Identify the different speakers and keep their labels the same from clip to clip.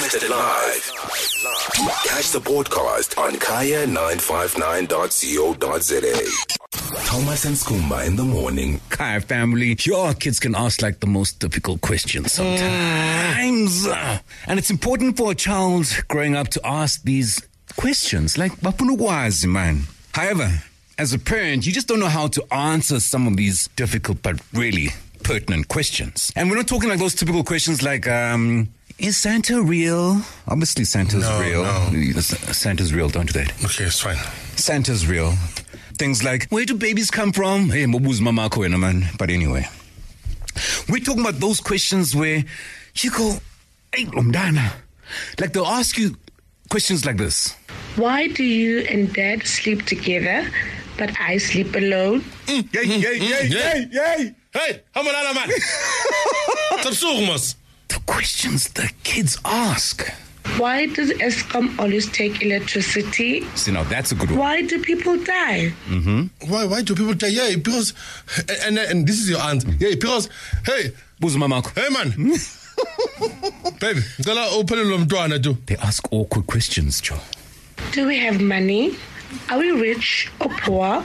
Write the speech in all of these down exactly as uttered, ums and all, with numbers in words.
Speaker 1: Broadcasted live. Catch the podcast on kaya nine five nine dot co dot za. Thomas and Skumba in the morning.
Speaker 2: Kaya family, your kids can ask like the most difficult questions sometimes. Mm. And it's important for a child growing up to ask these questions. Like, bapunukwazi, man. However, as a parent, you just don't know how to answer some of these difficult but really pertinent questions. And we're not talking like those typical questions like, um, is Santa real? Obviously, Santa's
Speaker 3: no,
Speaker 2: real.
Speaker 3: No.
Speaker 2: Santa's real, don't do that.
Speaker 3: Okay, it's fine.
Speaker 2: Santa's real. Things like, where do babies come from? Hey, mabuz mama ko man. But anyway, we're talking about those questions where you go, hey, Lomdana. Like they'll ask you questions like this.
Speaker 4: Why do you and Dad sleep together, but I sleep alone?
Speaker 2: Mm, yay, yay, yay, yay, yay.
Speaker 3: Hey, how many man?
Speaker 2: The questions the kids ask.
Speaker 4: Why does Eskom always take electricity?
Speaker 2: See, now that's a good one.
Speaker 4: Why do people die?
Speaker 2: Mm-hmm.
Speaker 3: Why Why do people die? Yeah, because, and, and, and this is your answer. Yeah, because, hey. Hey, man. Baby,
Speaker 2: they ask awkward questions, Joe.
Speaker 4: Do we have money? Are we rich or poor?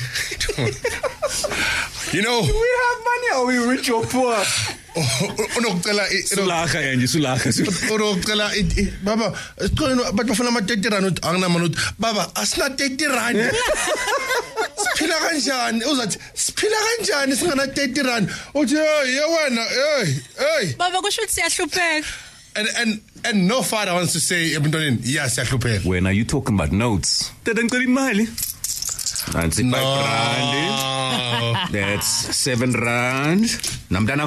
Speaker 3: You know.
Speaker 2: Do we have money? Are we rich or poor?
Speaker 3: Sulaka and Sulaka. Baba, but bafuna ma-thirty rand anginama baba asina thirty rand. Siphila kanjani? Uzathi siphila kanjani singana thirty rand? Uthi hey wena hey hey.
Speaker 5: Baba kusho ukuthi siyahlupheka.
Speaker 3: And and and no father wants to say ebantwaneni yes siyahlupheka.
Speaker 2: When are you talking about notes? Dada ngicela imali. That's
Speaker 3: no.
Speaker 2: Rand. That's seven rand. Namdana.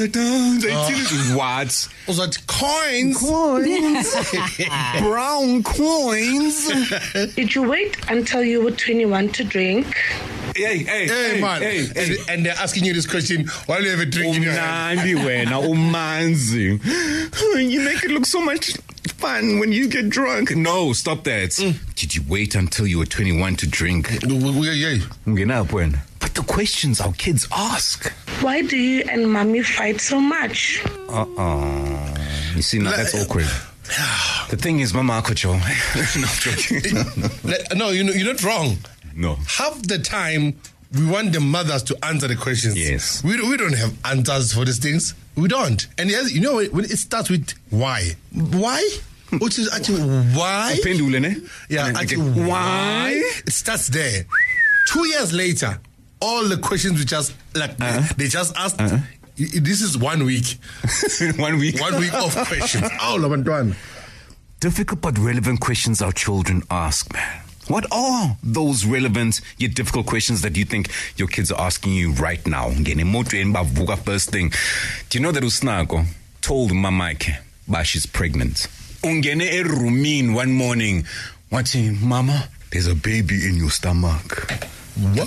Speaker 2: What?
Speaker 3: Was that coins?
Speaker 2: Coins. Brown coins.
Speaker 4: Did you wait until you were twenty-one to drink?
Speaker 3: Hey, hey, hey, hey man. Hey, and, hey. and they're asking you this question while you have a drink in your hand.
Speaker 2: Umanzi. You make it look so much fun when you get drunk. No, stop that. Mm. Did you wait until you were twenty-one to drink?
Speaker 3: Yeah.
Speaker 2: But the questions our kids ask.
Speaker 4: Why do you and mommy fight so much?
Speaker 2: Uh-uh. You see, now that's awkward. The thing is, Mama Akocho. No, I'm joking.
Speaker 3: No, you know, you're not wrong.
Speaker 2: No.
Speaker 3: Half the time, we want the mothers to answer the questions.
Speaker 2: Yes.
Speaker 3: We, we don't have answers for these things. We don't. And yes, you know, when it starts with why. Why? Which is actually why? Yeah, actually why? It starts there. Two years later, all the questions we just, like, uh-huh. they just asked, uh-huh. this is one week.
Speaker 2: one week?
Speaker 3: One week of questions. Oh,
Speaker 2: difficult but relevant questions our children ask, man. What are those relevant yet difficult questions that you think your kids are asking you right now? First thing, do you know that Usnako told Mamaike that she's pregnant? Ungene erumin one morning, watching, Mama, there's a baby in your stomach.
Speaker 3: What?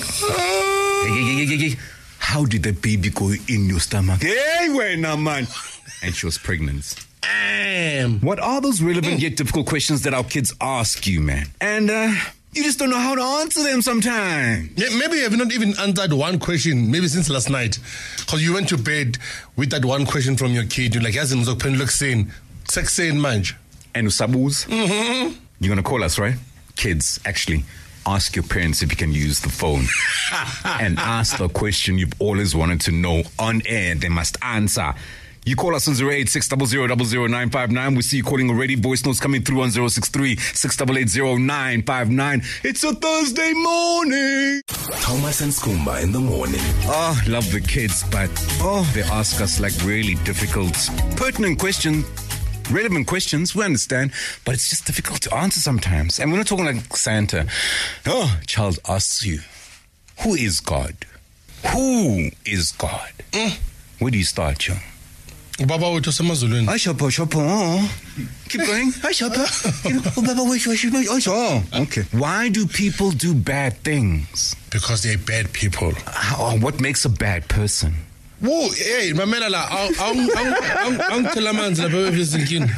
Speaker 2: How did the baby go in your stomach? Hey, wait, now, man. And she was pregnant.
Speaker 3: Damn.
Speaker 2: What are those relevant yet difficult questions that our kids ask you, man? And uh, you just don't know how to answer them sometimes.
Speaker 3: Yeah, maybe you have not even answered one question, maybe since last night. Because you went to bed with that one question from your kid. You're like, Yazin Zokpen look saying, sex saying manj.
Speaker 2: And Usabuz,
Speaker 3: mm-hmm.
Speaker 2: You're going to call us, right? Kids, actually. Ask your parents if you can use the phone and ask the question you've always wanted to know on air. They must answer. You call us on zero eight six zero zero zero zero nine five nine. We see you calling already. Voice notes coming through on zero six three six eight eight zero nine five nine. It's a Thursday morning.
Speaker 1: Thomas and Skumba in the morning.
Speaker 2: Oh, love the kids, but oh, they ask us like really difficult, pertinent questions. Relevant questions, we understand, but it's just difficult to answer sometimes. And we're not talking like Santa. Oh, child asks you, who is God? Who is God?
Speaker 3: Mm.
Speaker 2: Where do you start, Joe?
Speaker 3: Baba wethu semazulwini.
Speaker 2: Hi shopper, shopper. Oh. Keep going. Hi shopper. Baba wethu. Oh, okay. Why do people do bad things?
Speaker 3: Because they're bad people.
Speaker 2: How, what makes a bad person?
Speaker 3: Whoa, hey, mamela la, ang ang ang tell amanzi la baby thinking.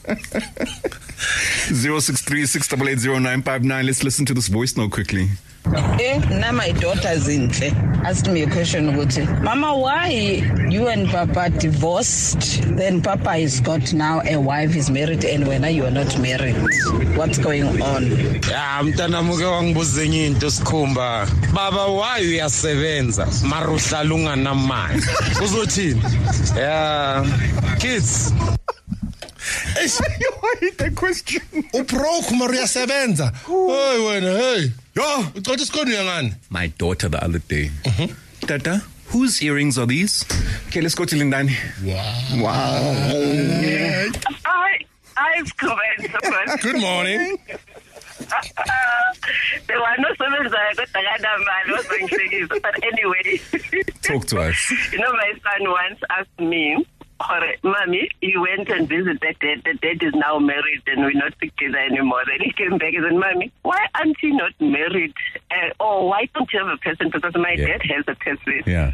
Speaker 2: zero six three six eight eight zero nine five nine. Let's listen to this voice note quickly.
Speaker 5: Eh, now my daughter's in. Asked me a question, Mama, why you and Papa divorced? Then Papa has got now a wife, is married, and when you are not married, what's going on?
Speaker 6: Yeah, mtana muke wangibuza enye into sikhumba. Baba, why uyasebenza? Marusha lunga na manje. Uzothini? Yeah, kids.
Speaker 2: I hate that question.
Speaker 3: Uproku Maria Sevenza. Hey, wena, hey. Yo, uqotha isikhoni ngani?
Speaker 2: My daughter the other day. Mm-hmm. Tata, whose earrings are these? Okay, let's go to Lindani.
Speaker 3: Wow.
Speaker 2: Wow.
Speaker 7: Hi, hi, Scuba.
Speaker 3: Good morning.
Speaker 7: There were no servants that I got the man, but anyway.
Speaker 2: Talk to us.
Speaker 7: You know, my son once asked me, Mommy, you went and visited dad. The dad is now married and we're not together anymore. Then he came back and said, Mommy, why aren't you not married? Uh, or why don't you have a person? Because my yeah. dad has a person.
Speaker 2: Yeah.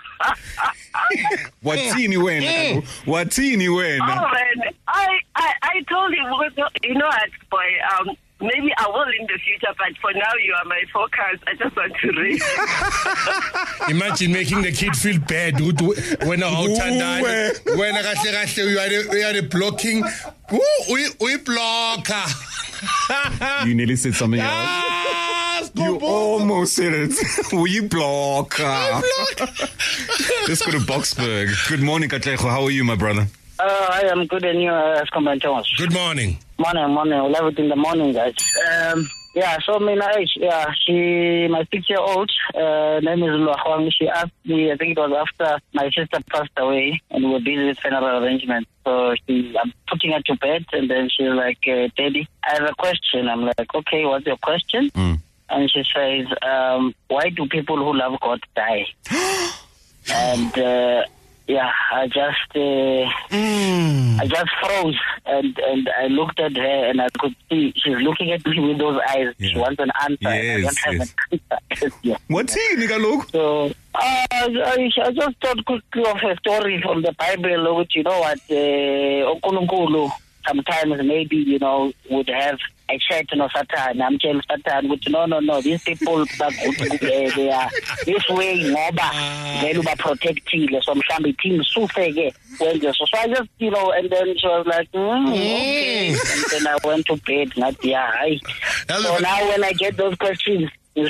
Speaker 2: What's in you when? What's in you when?
Speaker 7: Oh, man. I, I, I told him, you know what, boy, um, maybe I will in the future, but for now you are my focus. I just want to read.
Speaker 3: Imagine making the kid feel bad when I when you are you are blocking. We we blocker.
Speaker 2: You nearly said something else. Ah, you almost said it. We blocker. Let's go to Boksburg. Good morning, Katlejo. How are you, my brother?
Speaker 8: Uh, I am good and you, uh, Thomas.
Speaker 3: Good morning.
Speaker 8: Morning, morning. We love it in the morning, guys. Um, yeah, so my age, yeah, she, my six-year-old, uh, name is Luahwang. She asked me, I think it was after my sister passed away, and we were busy with funeral arrangements. So she, I'm putting her to bed, and then she's like, uh, Daddy, I have a question. I'm like, okay, what's your question?
Speaker 2: Mm.
Speaker 8: And she says, um, why do people who love God die? and, uh, Yeah, I just uh,
Speaker 2: mm.
Speaker 8: I just froze and, and I looked at her and I could see she's looking at me with those eyes. Yeah. She wants an answer.
Speaker 2: Yes,
Speaker 8: I don't
Speaker 2: yes.
Speaker 8: have an answer. yeah.
Speaker 2: What's he, Nigga?
Speaker 8: So uh, I, I just thought quickly of a story from the Bible, which, you know what, uh, sometimes maybe, you know, would have a Satan or Satan. I'm telling Satan, which no, no, no, these people, they are this way, Noba, they are protecting some family team, so so I just, you know, and then she was like, mm, okay. And then I went to bed, not yeah. I, so now when I get those questions, yes.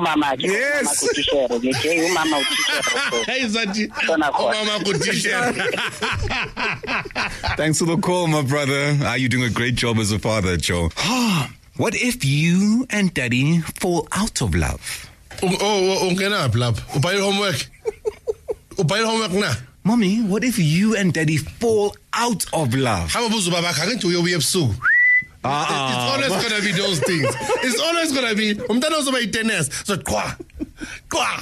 Speaker 2: Thanks for the call, my brother. Are you doing a great job as a father, Joe? What if you and Daddy fall out of love?
Speaker 3: Oh, oh, oh, love. Homework. Homework na.
Speaker 2: Mommy, what if you and Daddy fall out of love?
Speaker 3: How about Uh-uh. It's always going to be those things. It's always going to be umntana uzoba tennis. So kwa kwa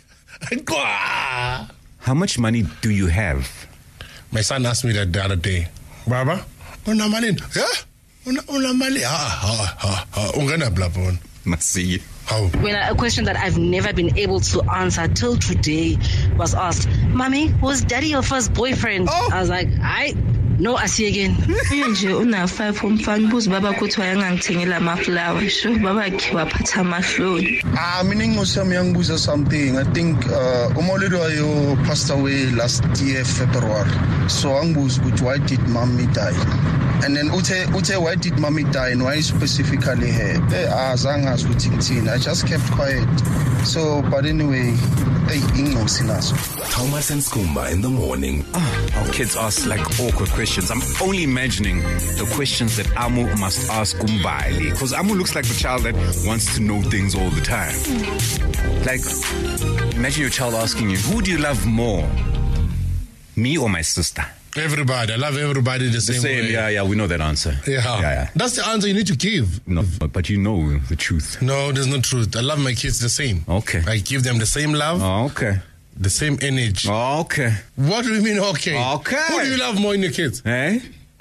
Speaker 3: kwa.
Speaker 2: How much money do you have?
Speaker 3: My son asked me that the other day. Baba, una mali? Yeah? Una una mali? Ah ah ah ah. Ungana blabon.
Speaker 2: Masi.
Speaker 3: How?
Speaker 9: When a question that I've never been able to answer till today was asked, Mommy, was Daddy your first boyfriend?
Speaker 3: Oh.
Speaker 9: I was like, I no, I see again.
Speaker 10: Nje una five umfana buzi baba kuthi wayengangithengela ama flowers. Sho baba khe waphatha amahloni.
Speaker 11: Ah, mina ngosami yangibuza something. I think uh umolelo wayo passed away last year February. So angibuza ukuthi why did mommy die? And then uthe uthe why did mommy die and why specifically her? Eh azangazi ukuthi ngithini. I just kept quiet. So but anyway, hey ingosi naso.
Speaker 1: Thomas and Skumba in the morning.
Speaker 2: Oh, our kids ask like awkward questions. I'm only imagining the questions that Amu must ask Kumbaili, because Amu looks like the child that wants to know things all the time. Like, imagine your child asking you, who do you love more, me or my sister?
Speaker 3: Everybody. I love everybody the same, the same way.
Speaker 2: Yeah, yeah, we know that answer.
Speaker 3: Yeah. yeah, yeah. That's the answer you need to give.
Speaker 2: No, but you know the truth.
Speaker 3: No, there's no truth. I love my kids the same.
Speaker 2: Okay.
Speaker 3: I give them the same love.
Speaker 2: Oh, okay.
Speaker 3: The same energy.
Speaker 2: Oh, okay.
Speaker 3: What do you mean, okay?
Speaker 2: Okay.
Speaker 3: Who do you love more in your kids?
Speaker 2: Eh?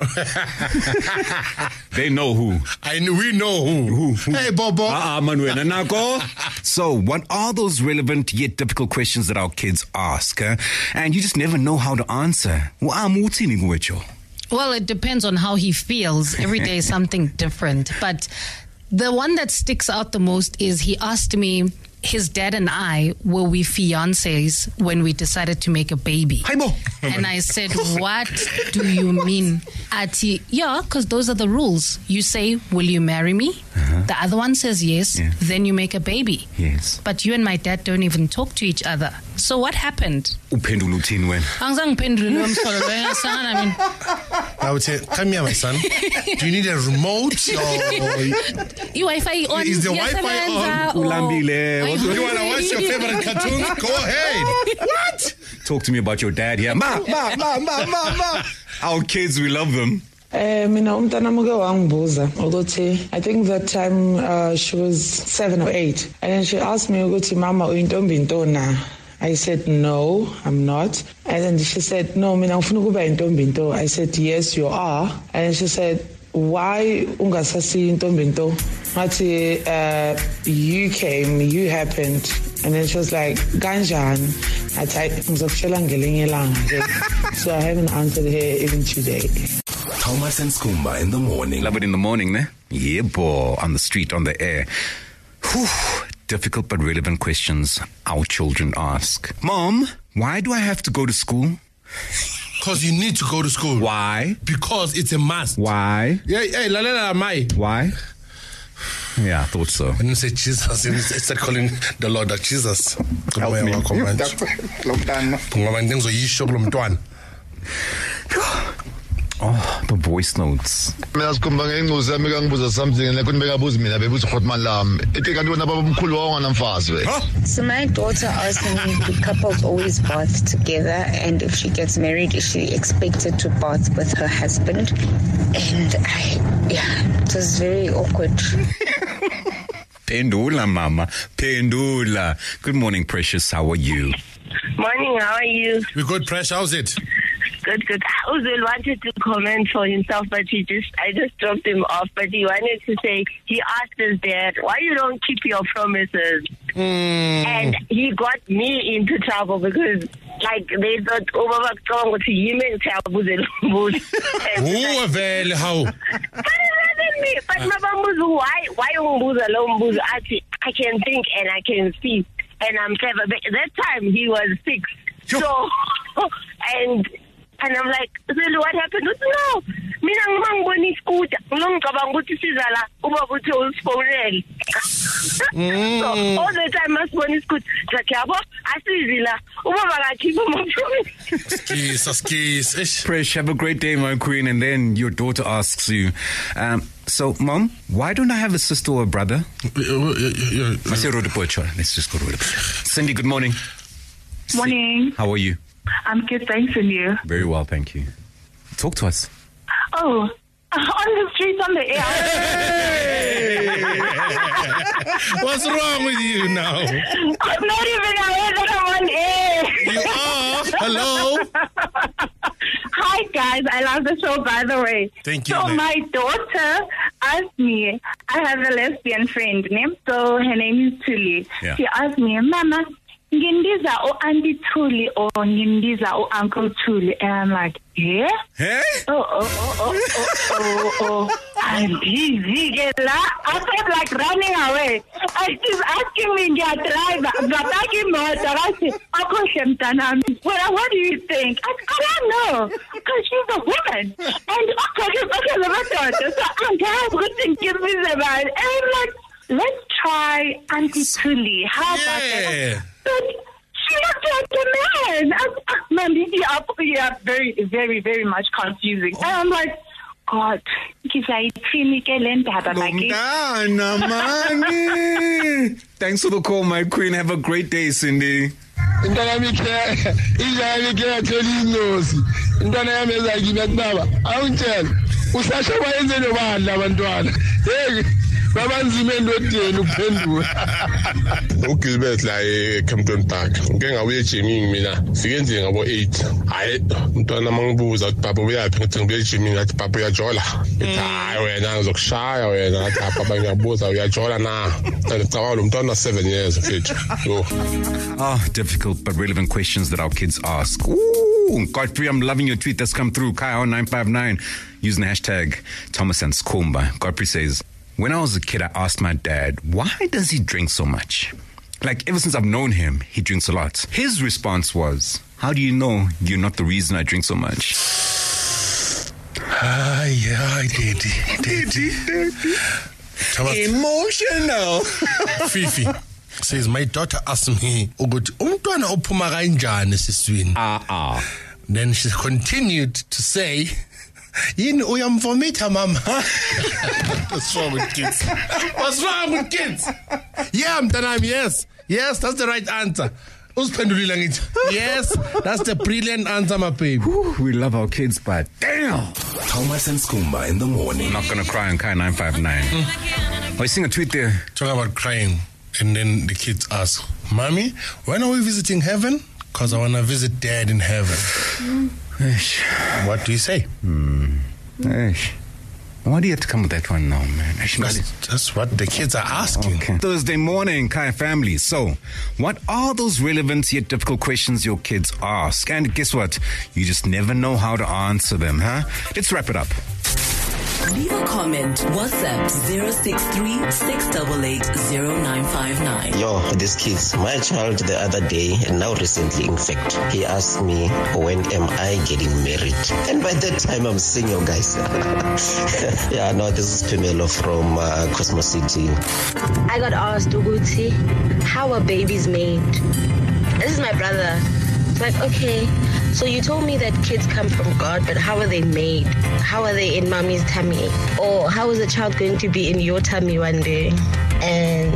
Speaker 2: They know who.
Speaker 3: I know, we know who.
Speaker 2: Who? who?
Speaker 3: Hey, Bobo.
Speaker 2: Ah, uh-uh, Manuel Nako. So, what are those relevant yet difficult questions that our kids ask? Uh, and you just never know how to answer.
Speaker 12: Well, it depends on how he feels. Every day is something different. But The one that sticks out the most is he asked me, his dad and I, were we fiancés when we decided to make a baby? And I said, what do you mean? Ati, yeah, because those are the rules. You say, will you marry me? Uh-huh. The other one says yes, yeah. Then you make a baby.
Speaker 2: Yes.
Speaker 12: But you and my dad don't even talk to each other. So what happened?
Speaker 2: Uphendula uthini wena?
Speaker 12: Angizangiphendule umsolo wena I mean.
Speaker 3: I would say, come here, my son. Do you need a remote? Or
Speaker 12: Wi-Fi on?
Speaker 3: Is the Wi-Fi on?
Speaker 2: Ulambile.
Speaker 3: You want to watch your favorite cartoon? Go ahead. What?
Speaker 2: Talk to me about your dad here. Ma, ma, ma, ma, ma, ma. Our kids, we love them.
Speaker 13: Eh, mina umntana muke wangibuza ukuthi I think that time uh, she was seven or eight, and then she asked me ukuthi mama uyintombi into na. I said no, I'm not. And then she said no, mina ngifuna ukuba intombi into. I said yes, you are. And then she said why ungasasi intombi into? Ngathi uh, you came, you happened. And then she was like kanjani? I type ngizokutshela ngelinye ilanga. So I haven't answered her even today.
Speaker 1: Thomas and Skumba in the morning.
Speaker 2: Love it in the morning, ne? Yeah, boy. On the street, on the air. Whew. Difficult but relevant questions our children ask. Mom, why do I have to go to school?
Speaker 3: Because you need to go to school.
Speaker 2: Why?
Speaker 3: Because it's a must.
Speaker 2: Why?
Speaker 3: Yeah, hey, la la la, mai.
Speaker 2: Why? Yeah, I thought so.
Speaker 3: When you say Jesus, you start calling the Lord that Jesus.
Speaker 2: Help me. Oh, the voice notes.
Speaker 14: So my daughter asked me if couples always bath together, and if she gets married, is she expected to bath with her husband? And I, yeah, it was very awkward.
Speaker 2: Pendula, mama. Pendula. Good morning, Precious. How are you?
Speaker 7: Morning, how are you?
Speaker 3: We're good, Precious. How's it?
Speaker 7: Good, good. Uzil wanted to comment for himself, but he just, I just dropped him off. But he wanted to say, he asked his dad, why you don't keep your promises?
Speaker 3: Mm.
Speaker 7: And he got me into trouble because, like, they thought, oh, Baba, come on, you meant to
Speaker 3: Who avail how?
Speaker 7: Me. But Mabambuzu, why, why umbuza lo mbuzo? Actually, I can think and I can see, and I'm clever. But at that time, he was six. So, and and I'm like, really, what happened? No, mina ngibangibona iscooter. Ngilongicabanga ukuthi sizala ubaba uthi usifonele. So all the time masibona iscooter, like yabo asizi la ubaba akakhipha amaphromise.
Speaker 3: Jesus, kiss.
Speaker 2: Presh, have a great day, my queen. And then your daughter asks you, um, so, Mom, why don't I have a sister or a brother? Let's just go to it. Cindy, good morning.
Speaker 15: Morning.
Speaker 2: How are you?
Speaker 15: I'm good, thanks, and you?
Speaker 2: Very well, thank you. Talk to us.
Speaker 15: Oh, on the streets, on the air.
Speaker 3: Hey! What's wrong with you now?
Speaker 15: I'm not even aware that I'm on air.
Speaker 3: You are? Hello?
Speaker 15: Hi, guys. I love the show, by the way.
Speaker 3: Thank you.
Speaker 15: So
Speaker 3: man.
Speaker 15: my daughter asked me, I have a lesbian friend, name. So her name is Tuli.
Speaker 2: Yeah.
Speaker 15: She asked me, Mama, ngindiza o Auntie Tuli or ngindiza o Uncle Tuli? And I'm like, yeah?
Speaker 2: Hey?
Speaker 15: Oh, oh, oh, oh, oh, oh, oh. I'm busy. I felt like running away. And she's asking me, yeah, driver. But I give her I said, well, what do you think? I, I don't know. Because she's a woman. And okay, okay, my daughter. So I'm kind of good to give me the man. And I'm like, let's try Auntie Tuli. How about
Speaker 3: yeah.
Speaker 15: that? But she looked like a man. I, I, man, you are, you are very, very, very much confusing. Oh. And I'm like, God,
Speaker 2: thanks for the call, my queen. Have a great day, Cindy.
Speaker 16: uGilbert la eCampton Park ngeke ngabuye gyming mina sikenze ngabo eight hayi umntwana mangibuza ukuthi baba uyaphi ngithi ngibuye gyming ngathi baba uyajola ethi hayi wena ngizokushaya wena ngathi baba ngiyabuza uyajola na ngicabanga lo mntwana seven years mfethu yo.
Speaker 2: Ah, difficult but relevant questions that our kids ask. Ooh, Godfrey, I'm loving your tweet that's come through. Kyle nine five nine using the hashtag Thomas and Skumba. Godfrey says, When I was a kid, I asked my dad, why does he drink so much? Like, ever since I've known him, he drinks a lot. His response was, how do you know you're not the reason I drink so much?
Speaker 3: Ah, yeah, daddy, daddy, daddy.
Speaker 2: Emotional.
Speaker 3: Fifi says, my daughter asked me, ukuthi umntwana uphuma kanjani esiswini?
Speaker 2: Ah, ah.
Speaker 3: Then she continued to say, yini uyamvomita mama? What's wrong with kids? What's wrong with kids? Yeah, mtanami, yes. Yes, that's the right answer. Yes, that's the brilliant answer, my baby.
Speaker 2: Whew, we love our kids, but damn.
Speaker 1: Thomas and Skumba in the morning.
Speaker 2: I'm not going to cry on Kaya nine five nine. Mm. Oh, you seeing a tweet there?
Speaker 3: Talk about crying. And then the kids ask, Mommy, when are we visiting heaven? Because I want to visit Dad in heaven.
Speaker 2: Mm.
Speaker 3: What do you say?
Speaker 2: Mm. Why do you have to come with that one now, man?
Speaker 3: That's, that's what the kids are asking.
Speaker 2: Okay. Thursday morning, Kaya family. So, what are those relevant yet difficult questions your kids ask? And guess what? You just never know how to answer them, huh? Let's wrap it up.
Speaker 17: Leave a comment. WhatsApp zero six three, six eight eight, zero nine five nine.
Speaker 18: Yo, these kids. My child the other day, and now recently in fact, he asked me, when am I getting married? And by that time, I'm single, guys. Yeah, no, this is Pamela from uh, Cosmos City.
Speaker 19: I got asked, Uguti, how are babies made? This is my brother. It's like, okay, so you told me that kids come from God, but how are they made? How are they in mommy's tummy? Or how is a child going to be in your tummy one day? And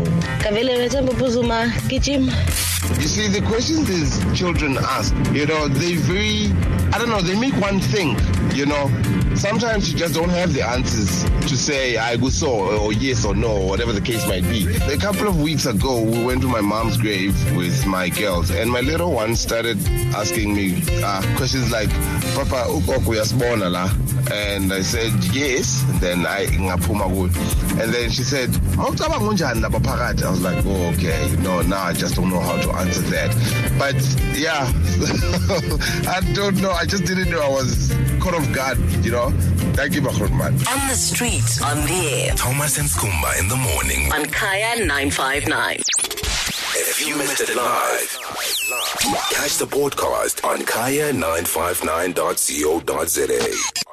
Speaker 20: you see, the questions these children ask, you know, they very, I don't know, they make one think, you know. Sometimes you just don't have the answers to say, I go so, or yes or no, or whatever the case might be. A couple of weeks ago, we went to my mom's grave with my girls, and my little one started asking me uh, questions like, Papa, ukoko yasibona la? And I said, yes. And then I, and then she said, I was like, oh, okay. No, now I just don't know how to answer that. But yeah, I don't know. I just didn't know I was caught off guard, you know. Thank you, man.
Speaker 17: On the street, on the air.
Speaker 1: Thomas and Skumba in the morning.
Speaker 17: On Kaya nine five nine.
Speaker 1: If you missed it live, catch the podcast on kaya nine five nine dot co dot za.